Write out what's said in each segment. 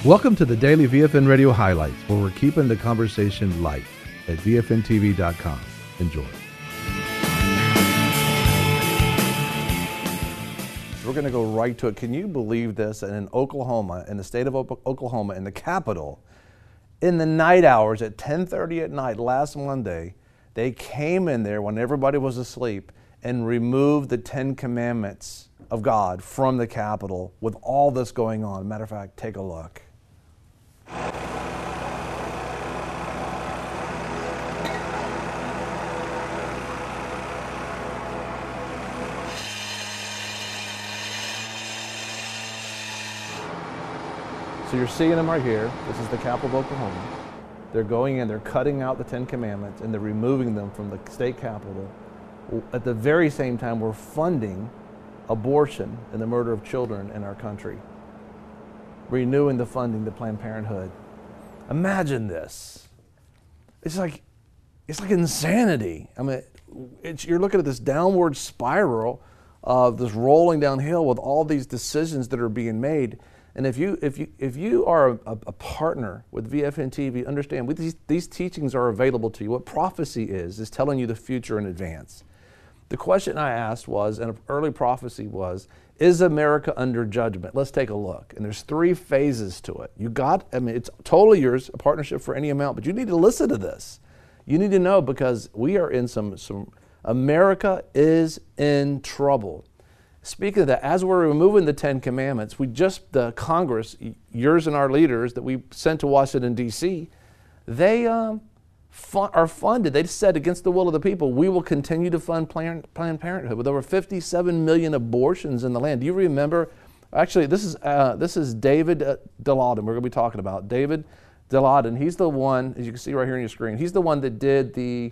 Welcome to the Daily VFN Radio Highlights, where we're keeping the conversation light at VFNTV.com. Enjoy. We're going to go right to it. Can you believe this? And in Oklahoma, in the state of Oklahoma, in the capital, in the night hours at 10:30 at night last Monday, they came in there when everybody was asleep and removed the 10 Commandments of God from the Capitol with all this going on. Matter of fact, take a look. So you're seeing them right here. This is the Capitol of Oklahoma. They're going in, they're cutting out the 10 Commandments, and they're removing them from the state capitol. At the very same time, we're funding abortion and the murder of children in our country. Renewing the funding to Planned Parenthood. Imagine this. It's like insanity. I mean, you're looking at this downward spiral of this rolling downhill with all these decisions that are being made. And if you are a partner with VFN TV, understand these teachings are available to you. What prophecy is telling you the future in advance. The question I asked was, and an early prophecy was, is America under judgment? Let's take a look. And there's 3 phases to it. It's totally yours, a partnership for any amount, but you need to listen to this. You need to know, because we are in America is in trouble. Speaking of that, as we're removing the 10 Commandments, the Congress, yours and our leaders that we sent to Washington, D.C., they are funded. They said, against the will of the people, we will continue to fund Planned Parenthood with over 57 million abortions in the land. Do you remember? Actually, this is David Dilaudin. We're going to be talking about David Dilaudin. He's the one, as you can see right here on your screen, he's the one that did the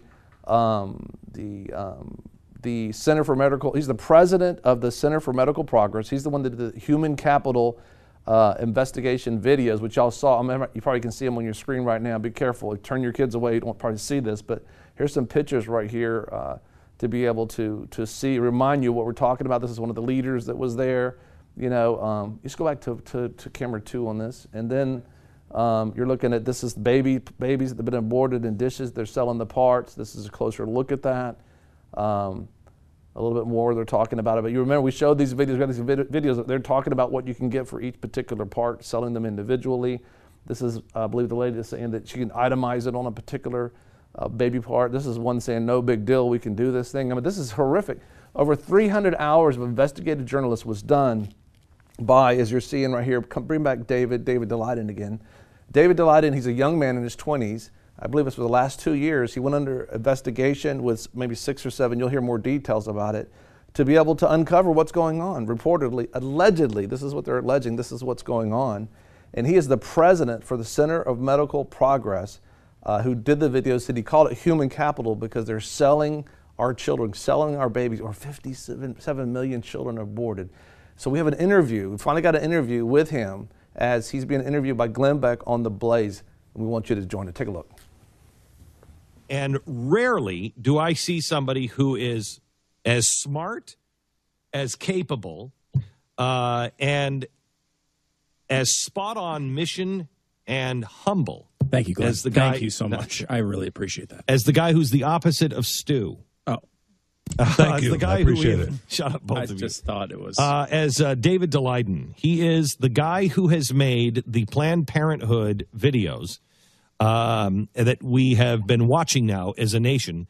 Center for Medical, he's the president of the Center for Medical Progress. He's the one that did the human capital investigation videos, which y'all saw. You probably can see them on your screen right now. Be careful, turn your kids away, you don't probably see this, but here's some pictures right here to be able to see, remind you what we're talking about. This is one of the leaders that was there. Just go back to camera 2 on this. And then you're looking at, this is babies that have been aborted in dishes. They're selling the parts. This is a closer look at that. A little bit more, they're talking about it. But you remember, we showed these videos, we got these videos, they're talking about what you can get for each particular part, selling them individually. This is, I believe the lady is saying that she can itemize it on a particular baby part. This is one saying, no big deal, we can do this thing. I mean, this is horrific. Over 300 hours of investigative journalists was done by, as you're seeing right here, bring back David Dilaudin again. David Dilaudin, he's a young man in his 20s. I believe it's for the last 2 years. He went under investigation with maybe 6 or 7. You'll hear more details about it, to be able to uncover what's going on. Reportedly, allegedly, this is what they're alleging, this is what's going on. And he is the president for the Center of Medical Progress, who did the video, said he called it human capital because they're selling our children, selling our babies, or 57 million children aborted. So we have an interview. We finally got an interview with him as he's being interviewed by Glenn Beck on The Blaze. And we want you to join it. Take a look. And rarely do I see somebody who is as smart, as capable, and as spot on mission and humble. Thank you, Glenn. As the guy, thank you so much. I really appreciate that. As the guy who's the opposite of Stu. Oh, thank you. The guy I appreciate it. Shut up, both of you. I just thought it was. As David Dilaudin, he is the guy who has made the Planned Parenthood videos that we have been watching now as a nation.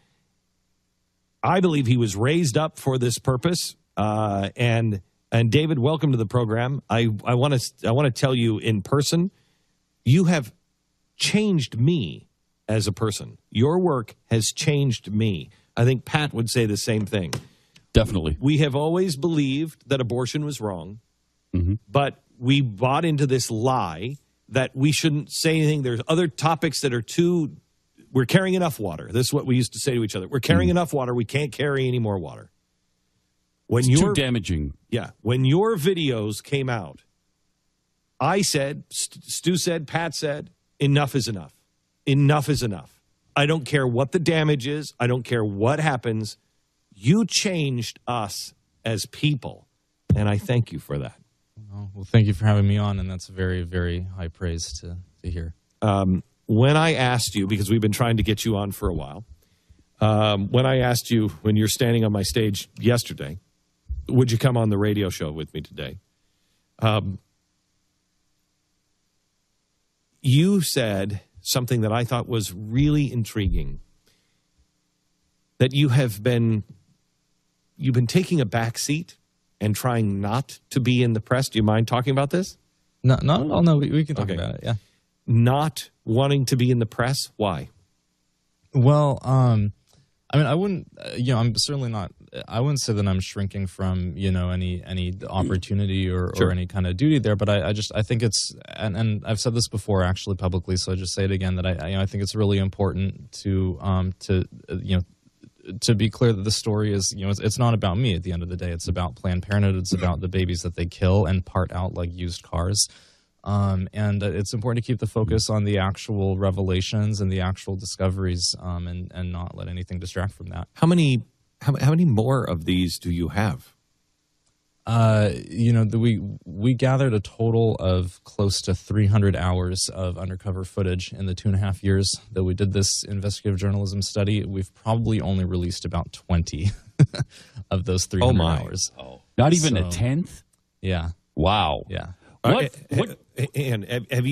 I believe he was raised up for this purpose. And David, welcome to the program. I want to tell you in person, you have changed me as a person. Your work has changed me. I think Pat would say the same thing. Definitely. We have always believed that abortion was wrong, but we bought into this lie that we shouldn't say anything. There's other topics that are we're carrying enough water. This is what we used to say to each other. We're carrying enough water. We can't carry any more water. It's too damaging. Yeah. When your videos came out, I said, Stu said, Pat said, enough is enough. Enough is enough. I don't care what the damage is. I don't care what happens. You changed us as people, and I thank you for that. Oh, well, thank you for having me on, and that's very, very high praise to hear. When I asked you, because we've been trying to get you on for a while, when I asked you, when you're standing on my stage yesterday, would you come on the radio show with me today? You said something that I thought was really intriguing, that you've been taking a back seat and trying not to be in the press. Do you mind talking about this? No, not at all. No, we can talk about it. Yeah. Not wanting to be in the press. Why? Well, I mean, I wouldn't. I'm certainly not. I wouldn't say that I'm shrinking from any opportunity or any kind of duty there. But I think it's and I've said this before actually publicly, so I just say it again that I think it's really important to be clear that the story is, it's not about me at the end of the day. It's about Planned Parenthood. It's about the babies that they kill and part out like used cars. And it's important to keep the focus on the actual revelations and the actual discoveries, and not let anything distract from that. How many more of these do you have? We gathered a total of close to 300 hours of undercover footage in the 2.5 years that we did this investigative journalism study. We've probably only released about 20 of those 300 hours. Oh, not even a tenth? Yeah. Wow. Yeah. What? And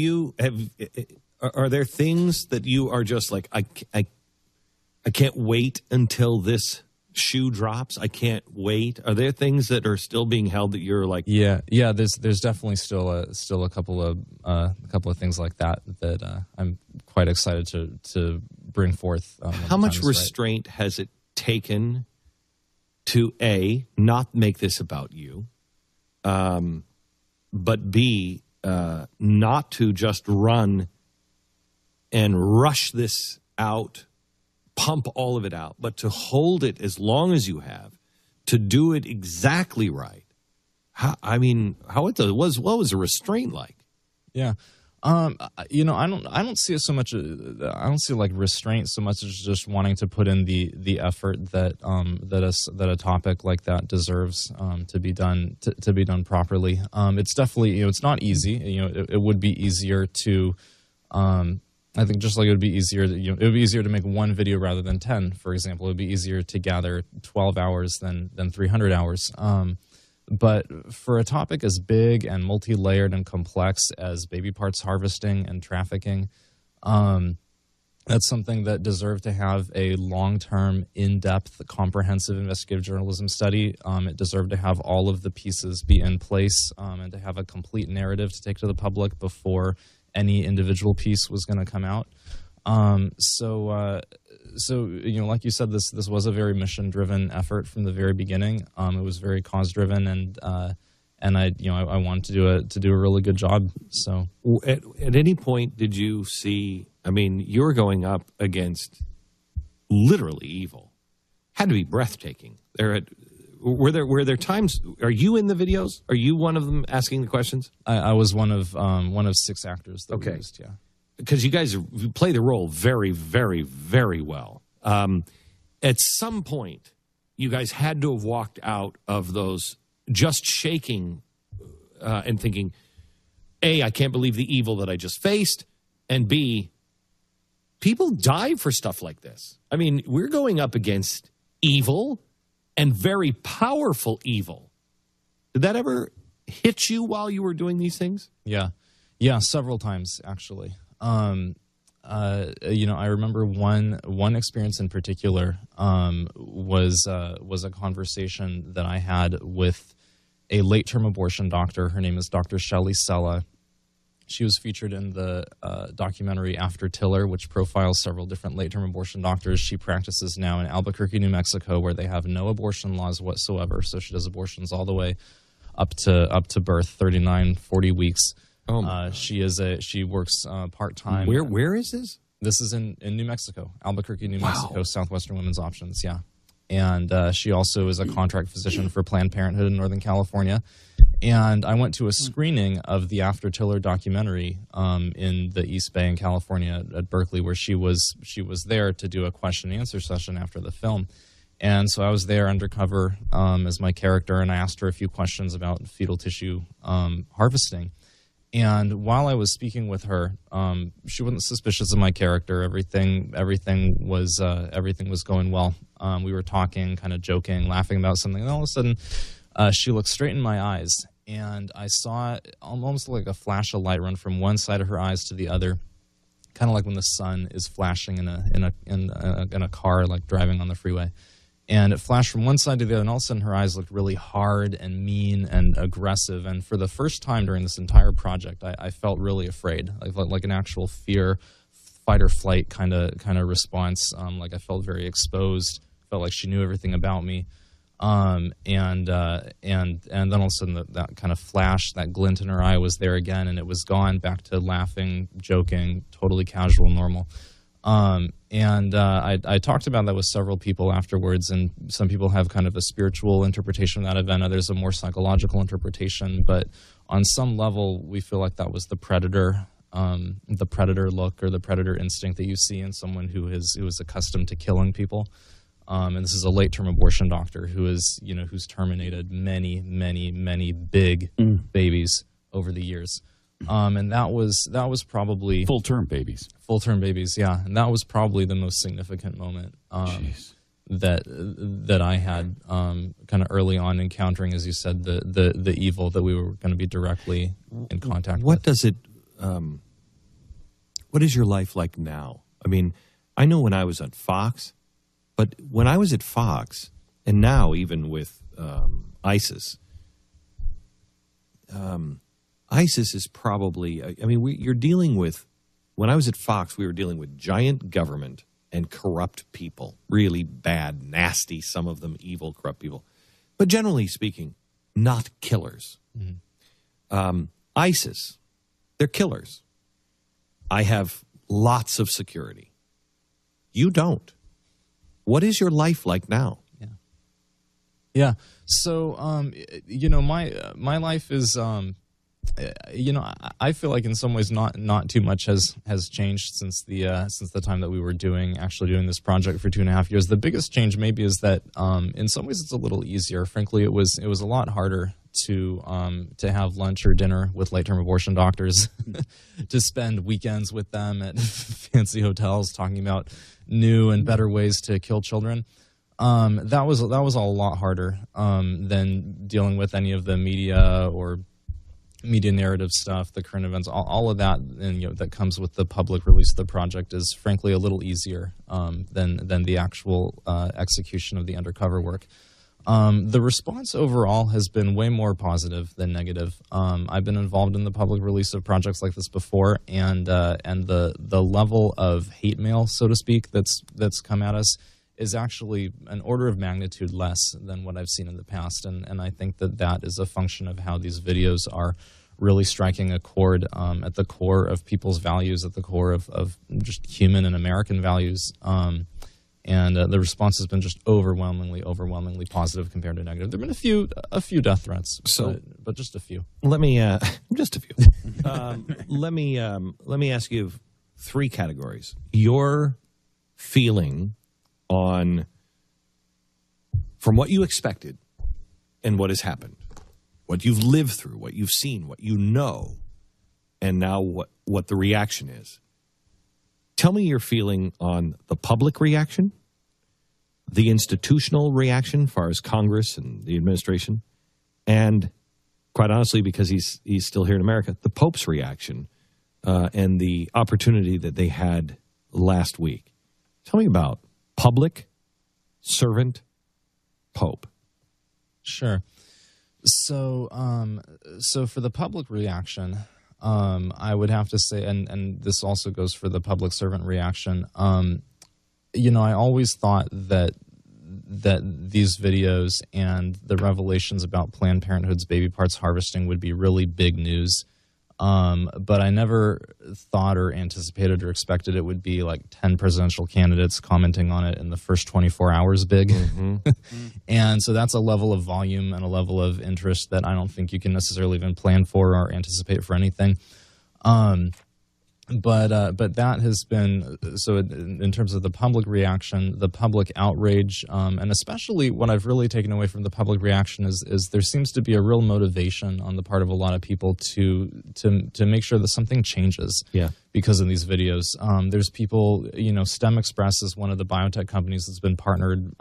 are there things that you are just like, I can't wait until this shoe drops? I can't wait. Are there things that are still being held that you're like? Yeah. There's definitely still a couple of things like that I'm quite excited to bring forth. How much restraint has it taken to A, not make this about you, but B, not to just run and rush this out, pump all of it out, but to hold it as long as you have, to do it exactly right? What was the restraint like? Yeah. I don't see it so much. I don't see like restraint so much as just wanting to put in the effort that a topic like that deserves to be done properly. It's definitely it's not easy. It would be easier to. I think just like it would be easier it would be easier to make one video rather than 10, for example. It would be easier to gather 12 hours than 300 hours. But for a topic as big and multi-layered and complex as baby parts harvesting and trafficking, that's something that deserved to have a long-term, in-depth, comprehensive investigative journalism study. It deserved to have all of the pieces be in place and to have a complete narrative to take to the public before any individual piece was going to come out. So like you said, this was a very mission-driven effort from the very beginning. It was very cause-driven, and I wanted to do a really good job. So, at any point did you see? I mean, you're going up against literally evil. Had to be breathtaking. Were there times? Are you in the videos? Are you one of them asking the questions? I was one of 6 actors that we used. Yeah. Because you guys play the role very, very, very well. At some point, you guys had to have walked out of those just shaking and thinking, A, I can't believe the evil that I just faced, and B, people die for stuff like this. I mean, we're going up against evil and very powerful evil. Did that ever hit you while you were doing these things? Yeah, several times, actually. I remember one experience in particular was a conversation that I had with a late-term abortion doctor. Her name is Dr. Shelley Sella. She was featured in the documentary After Tiller, which profiles several different late-term abortion doctors. She practices now in Albuquerque, New Mexico, where they have no abortion laws whatsoever. So she does abortions all the way up to birth, 39, 40 weeks. She works part-time. Where is this? This is in New Mexico, Albuquerque, New Mexico, Southwestern Women's Options, yeah. And she also is a contract physician for Planned Parenthood in Northern California. And I went to a screening of the After Tiller documentary in the East Bay in California at Berkeley, where she was there to do a question and answer session after the film. And so I was there undercover as my character, and I asked her a few questions about fetal tissue harvesting. And while I was speaking with her, she wasn't suspicious of my character. Everything was going well. We were talking, kind of joking, laughing about something, and all of a sudden, she looked straight in my eyes, and I saw almost like a flash of light run from one side of her eyes to the other, kind of like when the sun is flashing in a car, like driving on the freeway. And it flashed from one side to the other, and all of a sudden her eyes looked really hard and mean and aggressive. And for the first time during this entire project, I felt really afraid, like an actual fear, fight or flight kind of response. Like I felt very exposed, felt like she knew everything about me. And then all of a sudden that kind of flash, that glint in her eye was there again, and it was gone, back to laughing, joking, totally casual, normal. I talked about that with several people afterwards, and some people have kind of a spiritual interpretation of that event, others a more psychological interpretation, but on some level we feel like that was the predator look or the predator instinct that you see in someone who is accustomed to killing people. And this is a late-term abortion doctor who's terminated many big babies over the years. And that was probably Full-term babies. Full-term babies, yeah. And that was probably the most significant moment that I had kind of early on encountering, as you said, the evil that we were going to be directly in contact with. What is your life like now? I mean, I know when I was at Fox, but when I was at Fox, and now even with ISIS, ISIS is probably, I mean, you're dealing with, when I was at Fox, we were dealing with giant government and corrupt people, really bad, nasty, some of them evil, corrupt people. But generally speaking, not killers. Mm-hmm. ISIS, they're killers. I have lots of security. You don't. What is your life like now? Yeah. So, my life is, I feel like in some ways not too much has changed since the time that we were doing this project for 2.5 years. The biggest change maybe is that in some ways it's a little easier. Frankly, it was a lot harder to have lunch or dinner with late-term abortion doctors, to spend weekends with them at fancy hotels talking about new and better ways to kill children. That was a lot harder than dealing with any of the media or media narrative stuff, the current events, all of that, and that comes with the public release of the project is frankly a little easier than the actual execution of the undercover work. The response overall has been way more positive than negative. I've been involved in the public release of projects like this before, and the level of hate mail, so to speak, that's come at us is actually an order of magnitude less than what I've seen in the past. And I think that is a function of how these videos are really striking a chord at the core of people's values, at the core of just human and American values. And the response has been just overwhelmingly positive compared to negative. There have been a few death threats, but just a few. Let me just a few. Let me ask you 3 categories. Your feeling on from what you expected and what has happened, what you've lived through, what you've seen, what you know, and now what the reaction is. Tell me your feeling on the public reaction, the institutional reaction, as far as Congress and the administration, and quite honestly, because he's still here in America, the Pope's reaction and the opportunity that they had last week. Tell me about public, servant, Pope. Sure. So for the public reaction, I would have to say, and this also goes for the public servant reaction. I always thought that these videos and the revelations about Planned Parenthood's baby parts harvesting would be really big news. But I never thought or anticipated or expected it would be like 10 presidential candidates commenting on it in the first 24 hours big. Mm-hmm. And so that's a level of volume and a level of interest that I don't think you can necessarily even plan for or anticipate for anything. But that has been, so in terms of the public reaction, the public outrage, and especially what I've really taken away from the public reaction is there seems to be a real motivation on the part of a lot of people to make sure that something changes. Yeah. Because of these videos. There's people, STEM Express is one of the biotech companies that's been partnered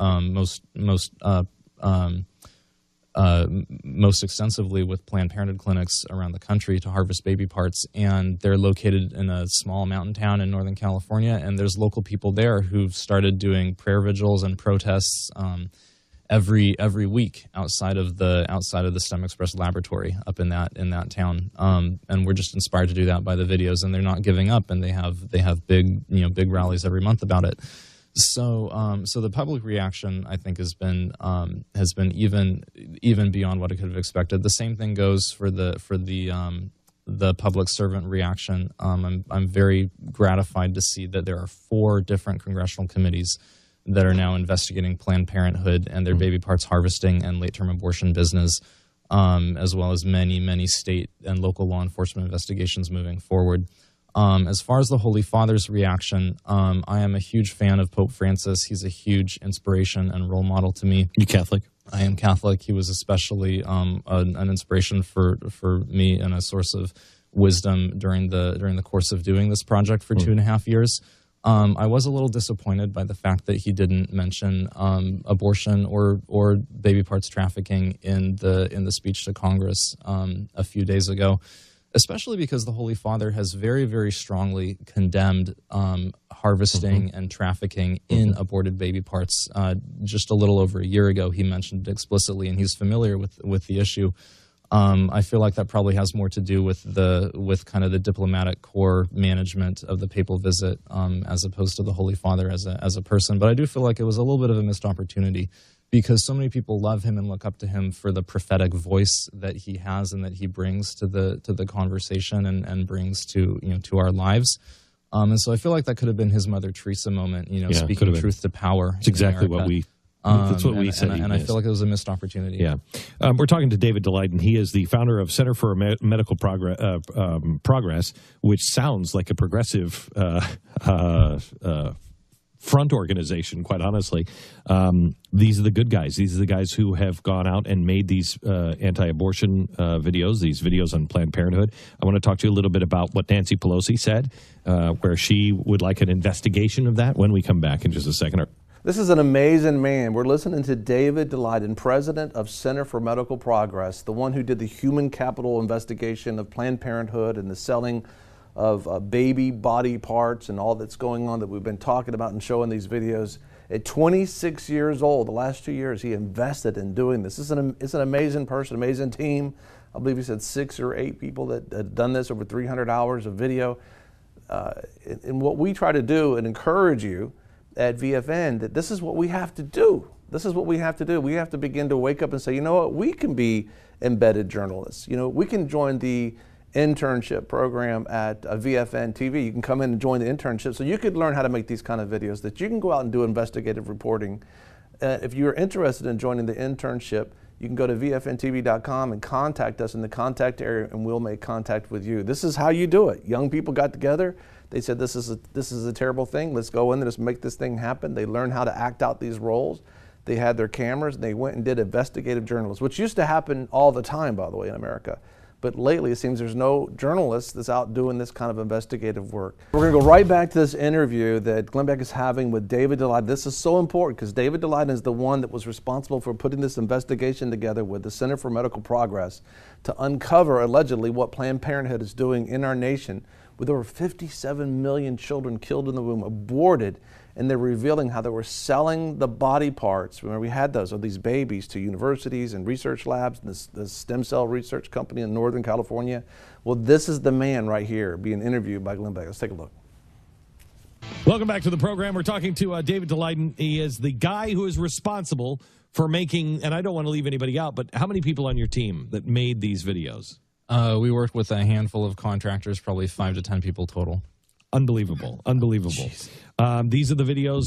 most extensively with Planned Parenthood clinics around the country to harvest baby parts, and they're located in a small mountain town in Northern California, and there's local people there who've started doing prayer vigils and protests every week outside of the STEM Express laboratory up in that town, and we're just inspired to do that by the videos, and they're not giving up, and they have big rallies every month about it. So the public reaction, I think, has been even beyond what I could have expected. The same thing goes for the public servant reaction. I'm very gratified to see that there are 4 different congressional committees that are now investigating Planned Parenthood and their baby parts harvesting and late-term abortion business, as well as many state and local law enforcement investigations moving forward. As far as the Holy Father's reaction, I am a huge fan of Pope Francis. He's a huge inspiration and role model to me. You Catholic? I am Catholic. He was especially an inspiration for me and a source of wisdom during the course of doing this project for 2.5 years. I was a little disappointed by the fact that he didn't mention abortion or baby parts trafficking in the speech to Congress a few days ago, especially because the Holy Father has very, very strongly condemned harvesting and trafficking in aborted baby parts. Just a little over a year ago, he mentioned it explicitly, and he's familiar with the issue. I feel like that probably has more to do with kind of the diplomatic corps management of the papal visit, as opposed to the Holy Father as a person. But I do feel like it was a little bit of a missed opportunity, because so many people love him and look up to him for the prophetic voice that he has and that he brings to the conversation and brings to our lives. And so I feel like that could have been his Mother Teresa moment, speaking truth to power. It's exactly what we. That's what we said. And I feel like it was a missed opportunity. Yeah. We're talking to David Daleiden. He is the founder of Center for Medical Progress, which sounds like a progressive front organization, quite honestly. These are the good guys. These are the guys who have gone out and made these anti-abortion videos, these videos on Planned Parenthood. I want to talk to you a little bit about what Nancy Pelosi said, where she would like an investigation of that when we come back in just a second. This is an amazing man. We're listening to David Daleiden, president of Center for Medical Progress, the one who did the human capital investigation of Planned Parenthood and the selling of baby body parts and all that's going on that we've been talking about and showing these videos. At 26 years old, the last 2 years, he invested in doing this. It's an amazing person, amazing team. I believe he said 6 or 8 people that had done this, over 300 hours of video. And what we try to do and encourage you at VFN, that this is what we have to do. This is what we have to do. We have to begin to wake up and say, you know what, we can be embedded journalists. We can join the internship program at VFN TV. You can come in and join the internship so you could learn how to make these kind of videos, that you can go out and do investigative reporting. If you're interested in joining the internship, you can go to vfntv.com and contact us in the contact area, and we'll make contact with you. This is how you do it. Young people got together. They said, this is a terrible thing. Let's go in there, let's make this thing happen. They learned how to act out these roles. They had their cameras, and they went and did investigative journalism, which used to happen all the time, by the way, in America. But lately, it seems there's no journalist that's out doing this kind of investigative work. We're going to go right back to this interview that Glenn Beck is having with David Daleiden. This is so important because David Daleiden is the one that was responsible for putting this investigation together with the Center for Medical Progress to uncover, allegedly, what Planned Parenthood is doing in our nation, with over 57 million children killed in the womb, aborted, and they're revealing how they were selling the body parts. Remember, we had those of these babies to universities and research labs, and this stem cell research company in Northern California. Well, this is the man right here being interviewed by Glenn Beck. Let's take a look. Welcome back to the program. We're talking to David Daleiden. He is the guy who is responsible for making, and I don't want to leave anybody out, but how many people on your team that made these videos? We worked with a handful of contractors, probably 5 to 10 people total. Unbelievable. These are the videos.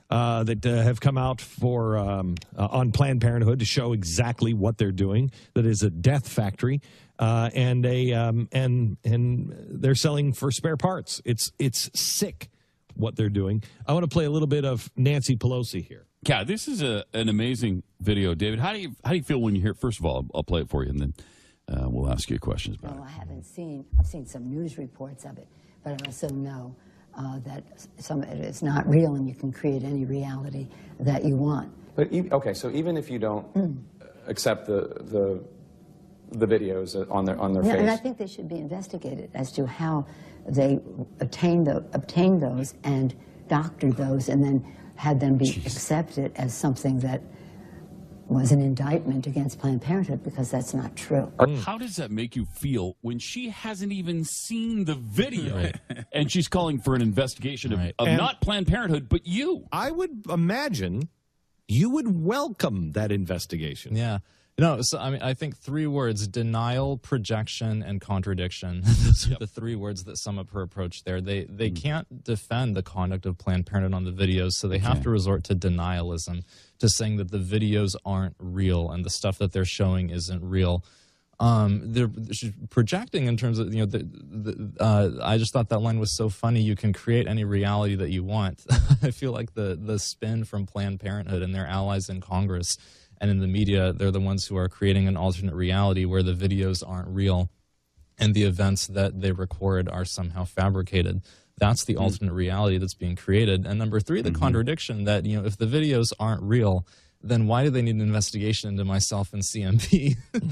that have come out for on Planned Parenthood to show exactly what they're doing. That is a death factory, and they're selling for spare parts. It's sick what they're doing. I want to play a little bit of Nancy Pelosi here. Yeah, this is an amazing video, David. How do you feel when you hear it? First of all, I'll play it for you, and then we'll ask you questions about it. I haven't seen. I've seen some news reports of it, but I also know that some of it is not real, and you can create any reality that you want. But okay, so even if you don't accept the videos on their face, and I think they should be investigated as to how they obtained those and doctored those, and then had them be accepted as something that was an indictment against Planned Parenthood, because that's not true. How does that make you feel when she hasn't even seen the video and she's calling for an investigation of not Planned Parenthood, but you? I would imagine you would welcome that investigation. Yeah. No, so I mean, I think 3 words: denial, projection, and contradiction. Those are the 3 words that sum up her approach there. They can't defend the conduct of Planned Parenthood on the videos, so they have to resort to denialism, to saying that the videos aren't real and the stuff that they're showing isn't real. They're projecting in terms of, you know, I just thought that line was so funny. You can create any reality that you want. I feel like the spin from Planned Parenthood and their allies in Congress and in the media, they're the ones who are creating an alternate reality where the videos aren't real and the events that they record are somehow fabricated. That's the alternate reality that's being created. And number 3, the contradiction that, you know, if the videos aren't real, then why do they need an investigation into myself and CMP?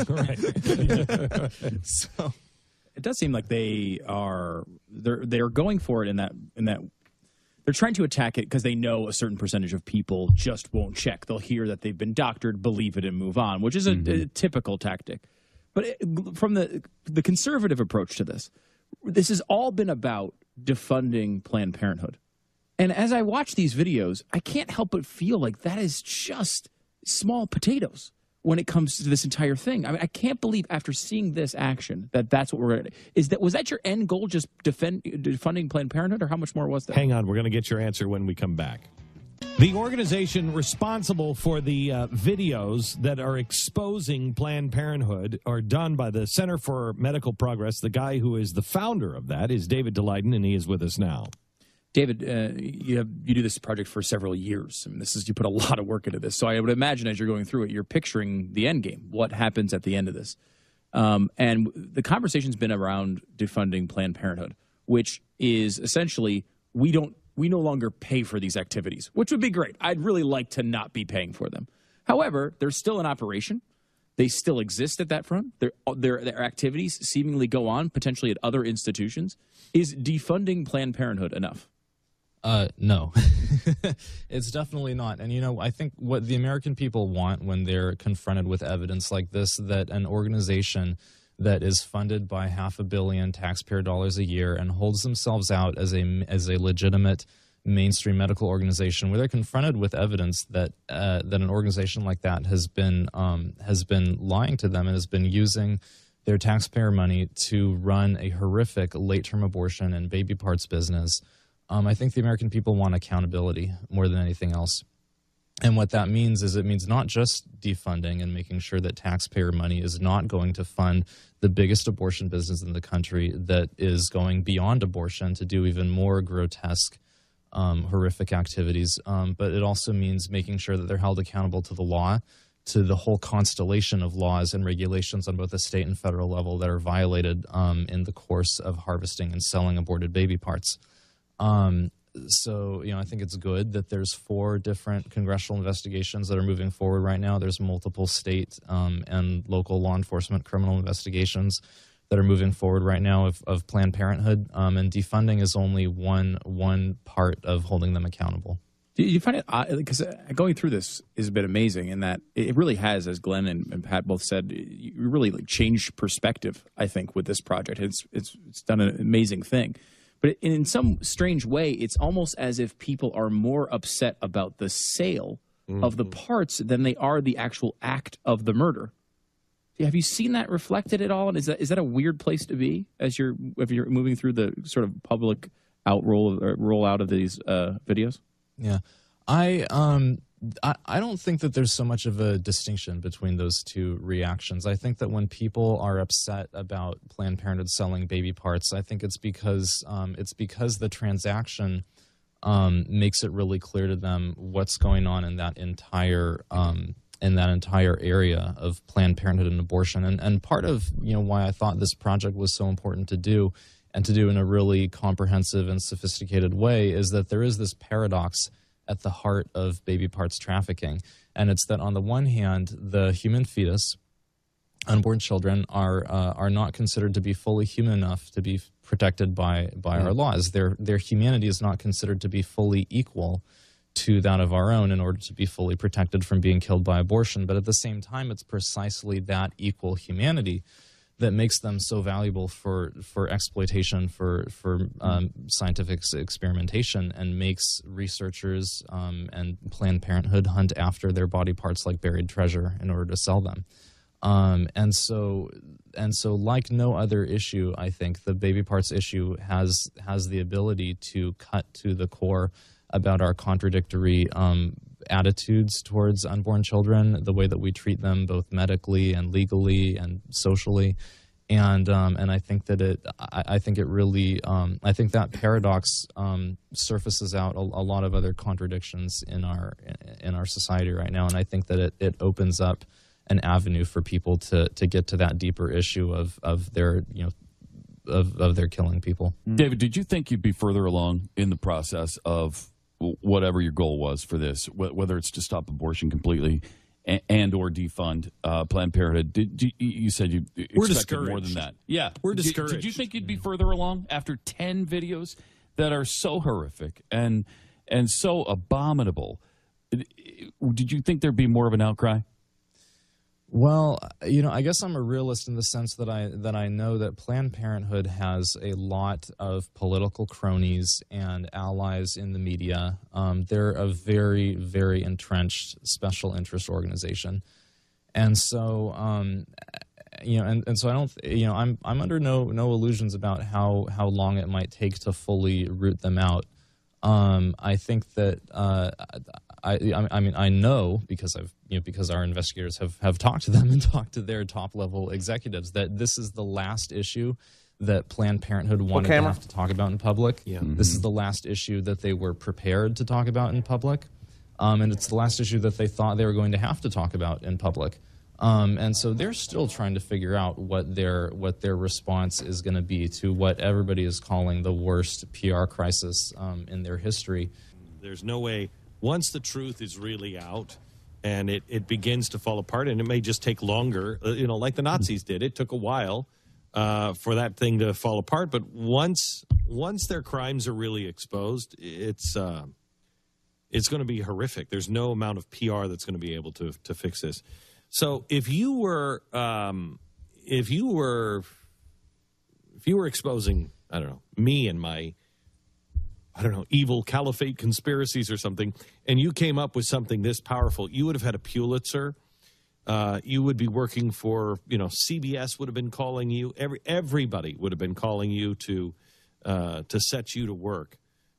Right. So it does seem like they're going for it in that they're trying to attack it because they know a certain percentage of people just won't check. They'll hear that they've been doctored, believe it, and move on, which is a typical tactic. But from the conservative approach to this has all been about defunding Planned Parenthood. And as I watch these videos, I can't help but feel like that is just small potatoes when it comes to this entire thing. I mean, I can't believe after seeing this action that's what we're going to... Was that your end goal, just defunding Planned Parenthood, or how much more was that? Hang on, we're going to get your answer when we come back. The organization responsible for the videos that are exposing Planned Parenthood are done by the Center for Medical Progress. The guy who is the founder of that is David Daleiden, and he is with us now. David, you do this project for several years. I mean, you put a lot of work into this. So I would imagine as you're going through it, you're picturing the end game. What happens at the end of this? And the conversation's been around defunding Planned Parenthood, which is essentially we no longer pay for these activities, which would be great. I'd really like to not be paying for them. However, they're still in operation. They still exist at that front. Their activities seemingly go on, potentially at other institutions. Is defunding Planned Parenthood enough? No, it's definitely not. And, you know, I think what the American people want when they're confronted with evidence like this, that an organization that is funded by $500 million taxpayer dollars a year and holds themselves out as a legitimate mainstream medical organization, where they're confronted with evidence that that an organization like that has been lying to them and has been using their taxpayer money to run a horrific late-term abortion and baby parts business. I think the American people want accountability more than anything else. And what that means is it means not just defunding and making sure that taxpayer money is not going to fund the biggest abortion business in the country that is going beyond abortion to do even more grotesque, horrific activities. But it also means making sure that they're held accountable to the law, to the whole constellation of laws and regulations on both the state and federal level that are violated in the course of harvesting and selling aborted baby parts. So, you know, I think it's good that there's 4 different congressional investigations that are moving forward right now. There's multiple state and local law enforcement criminal investigations that are moving forward right now of Planned Parenthood. And defunding is only one part of holding them accountable. Do you find it odd? Because going through this has been amazing in that it really has, as Glenn and Pat both said, you really changed perspective, I think, with this project. It's done an amazing thing. But in some strange way, it's almost as if people are more upset about the sale of the parts than they are the actual act of the murder. Have you seen that reflected at all? And is that a weird place to be if you're moving through the sort of public rollout of these videos? Yeah. I don't think that there's so much of a distinction between those two reactions. I think that when people are upset about Planned Parenthood selling baby parts, I think it's because the transaction makes it really clear to them what's going on in that entire area of Planned Parenthood and abortion. And part of why I thought this project was so important to do, and to do in a really comprehensive and sophisticated way, is that there is this paradox at the heart of baby parts trafficking. And it's that on the one hand, the human fetus, unborn children, are not considered to be fully human enough to be protected by our laws. Their humanity is not considered to be fully equal to that of our own in order to be fully protected from being killed by abortion. But at the same time, it's precisely that equal humanity that makes them so valuable for exploitation, for scientific experimentation, and makes researchers and Planned Parenthood hunt after their body parts like buried treasure in order to sell them. And so, like no other issue, I think the baby parts issue has the ability to cut to the core about our contradictory attitudes towards unborn children, the way that we treat them both medically and legally and socially, and I think that I think that paradox surfaces out a lot of other contradictions in our society right now, and I think that it opens up an avenue for people to get to that deeper issue of their of their killing people. David, did you think you'd be further along in the process of whatever your goal was for this, whether it's to stop abortion completely and or defund Planned Parenthood? You said you expected more than that. Yeah, we're discouraged. Did you think you'd be further along after 10 videos that are so horrific and so abominable? Did you think there'd be more of an outcry? Well, I guess I'm a realist in the sense that I know that Planned Parenthood has a lot of political cronies and allies in the media. They're a very, very entrenched special interest organization, and so and so I don't, I'm under no illusions about how long it might take to fully root them out. I think that I know because because our investigators have talked to them and talked to their top level executives that this is the last issue that Planned Parenthood wanted to have to talk about in public. Yeah. This is the last issue that they were prepared to talk about in public, and it's the last issue that they thought they were going to have to talk about in public. And so they're still trying to figure out what their response is going to be to what everybody is calling the worst PR crisis in their history. There's no way, once the truth is really out and it begins to fall apart, and it may just take longer, like the Nazis did. It took a while for that thing to fall apart, but once their crimes are really exposed, it's going to be horrific. There's no amount of PR that's going to be able to fix this. So if you were exposing, I don't know, me and my, evil caliphate conspiracies or something, and you came up with something this powerful, you would have had a Pulitzer. You would be working for, CBS would have been calling you. Everybody would have been calling you to set you to work.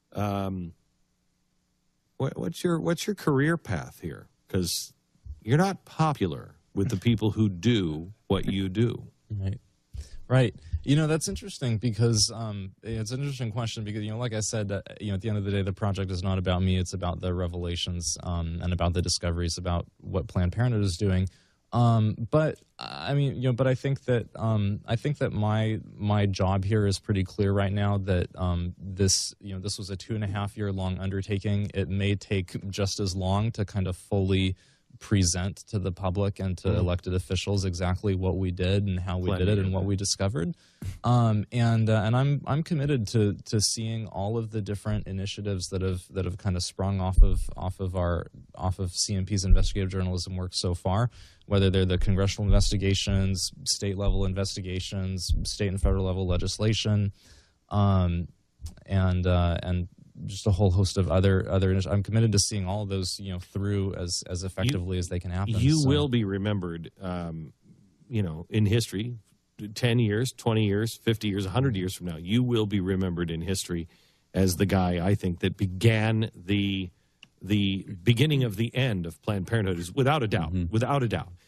What's your career path here? Because you're not popular with the people who do what you do. Right. That's interesting because it's an interesting question because, like I said, at the end of the day, the project is not about me. It's about the revelations and about the discoveries about what Planned Parenthood is doing. But I think that my job here is pretty clear right now that this was a 2.5 year long undertaking. It may take just as long to kind of fully present to the public and to elected officials exactly what we did and how we did it and what we discovered. And I'm committed to seeing all of the different initiatives that have kind of sprung off of CMP's investigative journalism work so far, whether they're the congressional investigations, state level investigations, state and federal level legislation, and just a whole host of other. I'm committed to seeing all of those, through as effectively as they can happen. You will be remembered, in history, 10 years, 20 years, 50 years, 100 years from now. You will be remembered in history as the guy, I think, that began the the beginning of the end of Planned Parenthood is without a doubt, without a doubt.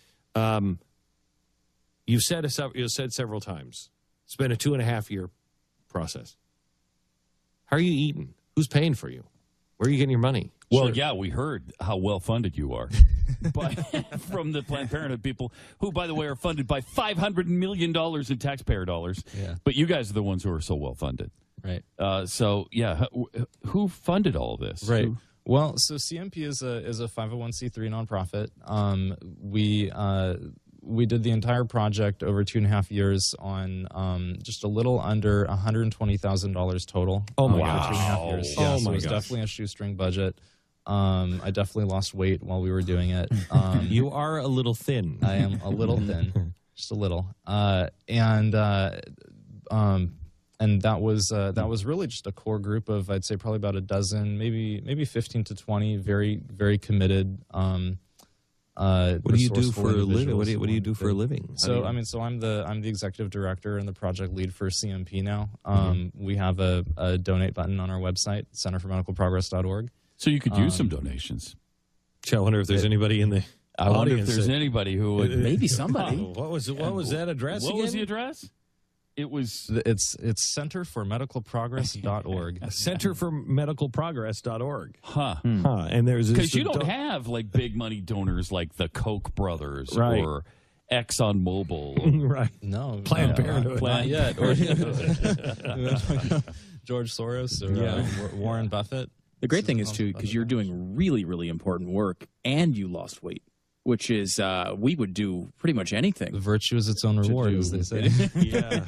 You've said several times, it's been a 2.5-year process. How are you eating? Who's paying for you? Where are you getting your money? Well, yeah, we heard how well funded you are from the Planned Parenthood people, who, by the way, are funded by $500 million in taxpayer dollars. Yeah. But you guys are the ones who are so well funded. Right. So, yeah, who funded all of this? Right. Well, so CMP is a 501c3 nonprofit. We did the entire project over 2.5 years on just a little under $120,000 total. Oh my gosh! For 2.5 years. Oh Yeah, so my it was gosh. definitely a shoestring budget. I definitely lost weight while we were doing it. You are a little thin. I am a little thin, just a little, and that was really just a core group of, I'd say, probably about a dozen, maybe 15 to 20 very, very committed. What do you do for a living? What do you do for a living? So I'm the executive director and the project lead for CMP now. We have a donate button on our website, centerformedicalprogress.org. So you could use some donations. I wonder if there's anybody in the I wonder if audience there's that- anybody who would. Maybe somebody. What was that address What again? was the address? It was. It's centerformedicalprogress.org. Centerformedicalprogress.org. Huh. And there's Because you don't have like big money donors like the Koch brothers Right. or ExxonMobil. right. No, Planned Parenthood. not yet. Or George Soros or Warren Buffett. The great thing is, too, because you're doing really, really important work and you lost weight, which is, we would do pretty much anything. Virtue is its own reward, as they say. Yeah.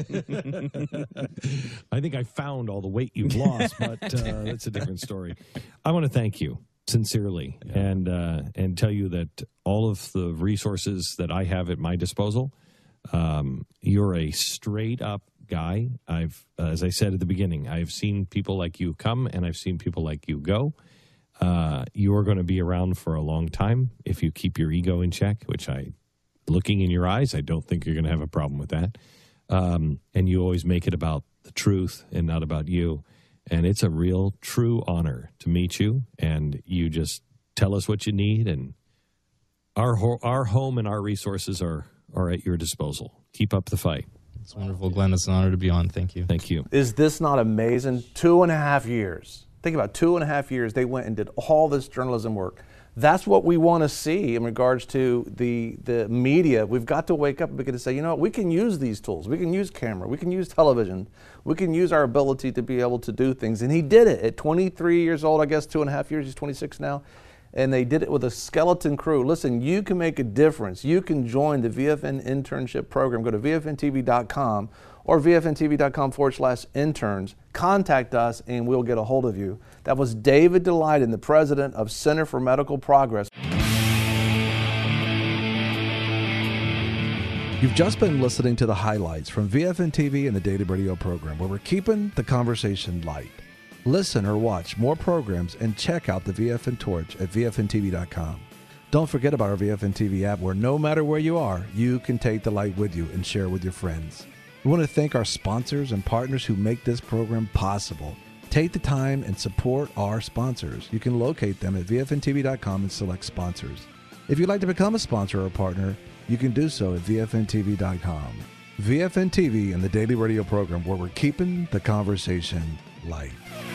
I think I found all the weight you've lost, but that's a different story. I want to thank you sincerely and tell you that all of the resources that I have at my disposal, you're a straight up guy. As I said at the beginning, I've seen people like you come and I've seen people like you go. You are going to be around for a long time if you keep your ego in check, which looking in your eyes, I don't think you're going to have a problem with that. And you always make it about the truth and not about you. And it's a real, true honor to meet you. And you just tell us what you need. And our home and our resources are at your disposal. Keep up the fight. It's wonderful, Glenn. It's an honor to be on. Thank you. Thank you. Is this not amazing? 2.5 years. Think about 2.5 years. They went and did all this journalism work. That's what we want to see in regards to the media. We've got to wake up and begin to say, you know what, we can use these tools. We can use camera. We can use television. We can use our ability to be able to do things. And he did it at 23 years old, I guess 2.5 years. He's 26 now. And they did it with a skeleton crew. Listen, you can make a difference. You can join the VFN internship program. Go to VFNTV.com or VFNTV.com/interns. Contact us and we'll get a hold of you. That was David Daleiden, the president of Center for Medical Progress. You've just been listening to the highlights from VFN TV and the Daily Radio program, where we're keeping the conversation light. Listen or watch more programs and check out the VFN Torch at VFNTV.com. Don't forget about our VFN TV app, where no matter where you are, you can take the light with you and share with your friends. We want to thank our sponsors and partners who make this program possible. Take the time and support our sponsors. You can locate them at VFNTV.com and select sponsors. If you'd like to become a sponsor or a partner, you can do so at VFNTV.com. VFN TV and the Daily Radio program, where we're keeping the conversation light.